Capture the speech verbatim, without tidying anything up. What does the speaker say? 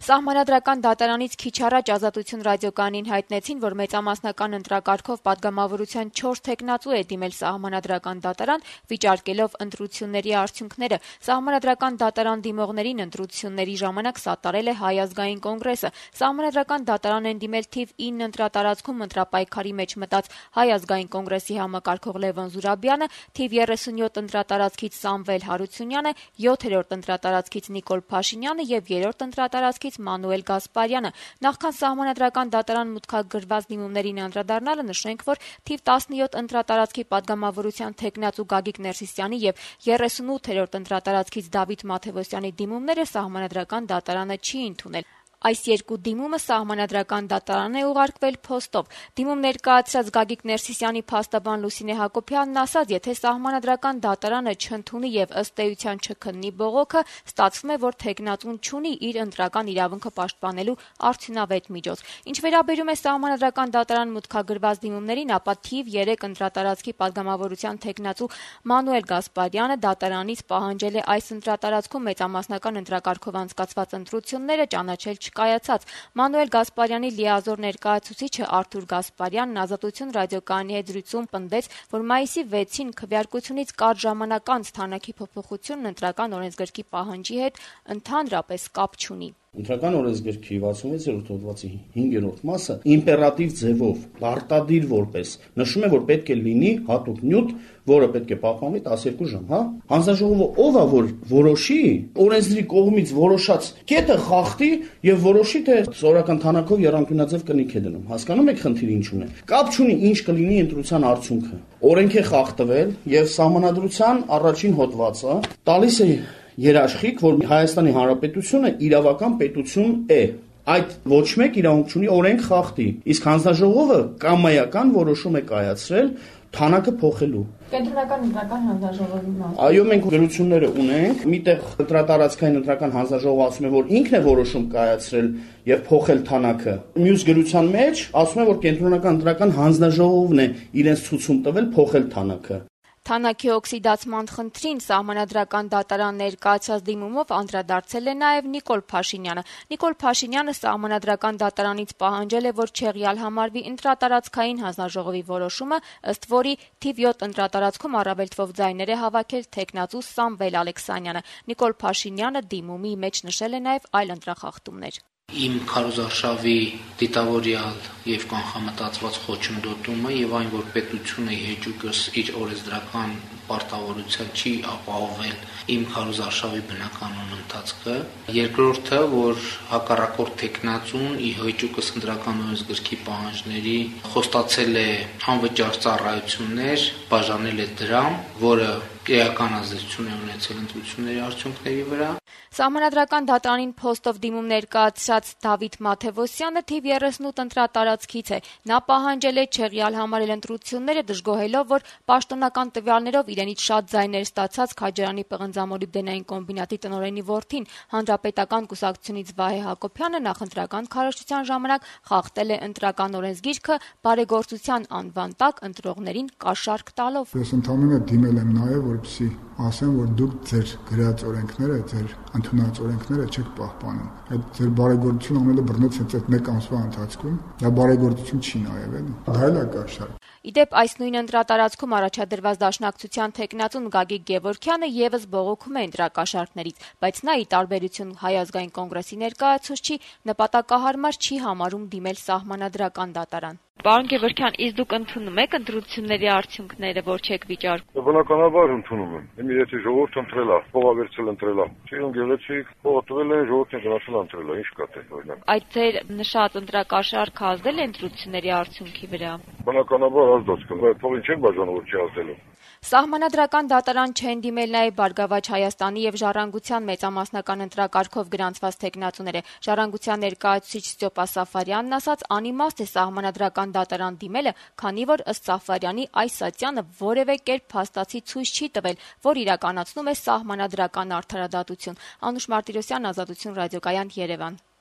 Սահմանադրական դատարանից քիչ առաջ Ազատություն ռադիոկայանին հայտնեցին, որ մեծամասնական ընտրակարգով պատգամավորության չորս թեկնածու է դիմել Սահմանադրական դատարան, վիճարկելով ընտրությունների արդյունքները։ Սահմանադրական դատարան դիմողներին ընտրությունների ժամանակ սատարել է Հայ ազգային կոնգրեսը։ Սահմանադրական դատարան են դիմել թիվ ինը ընտրատարածքում ընտրապայքարի մեջ մտած Հայ ազգային կոնգրեսի համակարգող Լևոն Զուրաբյանը, թիվ երեսունյոթ ընտրատարածքից Սամվել Հարությունյանը, յոթերորդ ընտրատարածքից Նիկոլ Փաշինյանը եւ երրորդ ընտրատարածքից Մանուել Գասպարյանը։ Նախքան Սահմանադրական դատարան մուտքագրված դիմումներին անդրադառնալը նշենք, որ թիվ տասնյոթ ընտրատարածքի պատգամավորության թեկնածու Գագիկ Ներսիսյանի եւ երեսունութերորդ ընտրատարածքից Դավիթ Մաթեւոսյանի դիմումները Սահմանադրական դատարանը չի ընդունել։ Այս երկու դիմումը Սահմանադրական դատարան է ուղարկվել փոստով։ Դիմում ներկայացրած Գագիկ Ներսիսյանի փաստաբան Լուսինե Հակոբյանն ասաց, եթե Սահմանադրական դատարանը չընդունի եւ ըստ էության չքննի բողոքը, ստացվում է, որ թեկնածուն չունի իր ընտրական իրավունքը պաշտպանելու արդյունավետ միջոց։ Ինչ վերաբերում է Սահմանադրական դատարան մուտքագրված դիմումներին, ապա թիվ երեք ընտրատարածքի պատգամավորության թեկնածու Մանուել Գասպարյանը դատարանից պահանջել է այս ընտրատարածքում մեծամասնական ընտրակարգով անցկացված ընտրությունները ճանաչել կայացած։ Մանուել Գասպարյանի լիազոր ներկայացուցիչը Արթուր Գասպարյանն Ազատություն ռադիոկայանի հետ զրույցում պնդեց, որ մայիսի վեցին քվեարկությունից կարճ ժամանակ անց թանաքի փոփոխությունն ընտրական օրենսգրքի պահանջի հետ ընդհանրապես կապ չունի։ Ընտրական օրենսգրքի վաթսունվեցերորդ հոդվածի հինգերորդ մասը իմպերատիվ ձևով պարտադիր որպես նշում է, որ պետք է լինի հատուկ նյութ, որը պետք է պահպանվի տասներկու ժամ, հա? Հանձնաժողովը ով է, որ որոշի, օրենսդրի կողմից որոշած կետը խախտի եւ որոշի, թե սովորական թանաքով եռանկյունաձև կնիք է դնում։ Հասկանում եք խնդիրը ինչու՞ն է։ Կապ չունի ինչ կլինի ընտրության արդյունքը։ Օրենք է խախտվել եւ Սահմանադրության առաջին հոդվածը տալիս է երաշխիք, որ Հայաստանի Հանրապետությունը իրավական պետություն է։ Այդ ոչ մեկ իրավունք չունի օրենք խախտի։ Իսկ հանձնաժողովը կամայական որոշում է կայացրել թանակը փոխելու։ Կենտրոնական ընտրական հանձնաժողովի մաս։ Այո, մենք գրությունները ունենք, միտեղ ընտրատարածքային ընտրական հանձնաժողովը ասում է, որ ինքն է որոշում կայացրել եւ փոխել թանակը։ Մյուս գրության մեջ ասում է, որ կենտրոնական ընտրական հանձնաժողովն է իրենց ցուցում տվել փոխել թանակը։ Թանաքի օքսիդացման խնդրին Սահմանադրական դատարան ներկայացած դիմումով անդրադարձել է նաև Նիկոլ Փաշինյանը։ Նիկոլ Փաշինյանը Սահմանադրական դատարանից պահանջել է, որ չեղյալ համարվի ընտրատարածքային հանձնաժողովի որոշումը, ըստ որի թիվ յոթ ընտրատարածքում առավելտվող ձայներ է հավաքել թեկնածու Սամվել Ալեքսանյանը։ Նիկոլ Փաշինյանը դիմումի մեջ նշել է նաև այլ ընտրախախտումներ։ Իմ քարոզարշավի դիտավորյալ եւ կանխամտածված խոչընդոտումը եւ այն, որ պետությունը հեճուկս իր օրենսդրական պարտավորության չի ապահովել իմ քարոզարշավի բնականոն ընթացքը։ Երկրորդը, որ հակառակորդ թեկնածուն ի հեճուկս ընտրական օրենսգրքի պահանջների խոստացել է անվճար ծառայություններ, բաժանել է դրամ, որը էական ազդեցություն է ունեցել ընտրությունների արդյունքների վրա։ Սահմանադրական դատարանին փոստով դիմում ներկայացրած Դավիթ Մաթեւոսյանը թիվ երեսունութ ընտրատարածքից է։ Նա պահանջել է չեղյալ համարել ընտրությունները, դժգոհելով, որ պաշտոնական տվյալներով իրենից շատ ձայներ ստացած Քաջարյանի պղնձամոլիբդենային կոմբինատի տնօրենի որդին Հանրապետական կուսակցությունից Վահե Հակոբյանը նախընտրական քարոզչության ժամանակ խախտել է ընտրական օրենսգիրքը բարեգործության անվան տակ ընտրողներին կաշառք տալով։ Ես ընդհանրապես դիմել եմ նաև, որպեսզի ասեմ, որ դուք ձեր գրած օրենքները, ձեր ընդունած օրենքները չեք պահպանում։ Այդ ձեր բարեգործություն անելը բռնեց հենց այդ մեկ ամսվա ընթացքում։ Դա բարեգործություն չի նաև, էլի։ Դա էլ է կաշառք։ Իդեպ այս նույն ընտրատարածքում առաջադրված դաշնակցության թեկնածուն Գագիկ Գևորգյանը եւս բողոքում է ընտրակաշառքներից, բայց նա ի տարբերություն Հայ ազգային կոնգրեսի ներկայացուցչի նպատակահարմար չի համարում դիմել Սահմանադրական դատարան։ Պարոն Գևորգյան, իսկ դուք ընդունում եք ընտրությունների արդյունքները, որ չեք վիճարկում։ Բնականաբար ընդունում եմ։ Իմի եթե ժողովուրդ ընտրել է, փողավերցել ընտրել է, չեն գեղեցիկ, փողատվել են, ժողովուրդն գնացել ընտրել է, ինչ կա թե օրինակ։ Այդ ձեր նշած ընտրակաշառքը ազդել է ընտրությունների արդյունքի վրա։ Բնականաբար ազդած կա, բայց փողին չեն բաժանում, որ չի ազդելու։ Սահմանադրական դատարան չեն դիմել նաև Բարգավաճ Հայաստանի եւ Ժառանգության մեծամասնական ընտրակարգով գրանցված թեկնածուները։ Ժառանգության ներկայացուցիչ Ստյոպա Սաֆարյանն ասաց, անիմաստ է Սահմանադրական դատարան դիմելը, քանի որ ըստ Սաֆարյանի այս ստատյանը որևէ կերպ փաստացի ցույց չի տվել, որ իրականացնում է Սահմանադրական արդարադատություն։ Անուշ Մարտիրոսյան, Ազատություն ռադիոկայան, Երևան։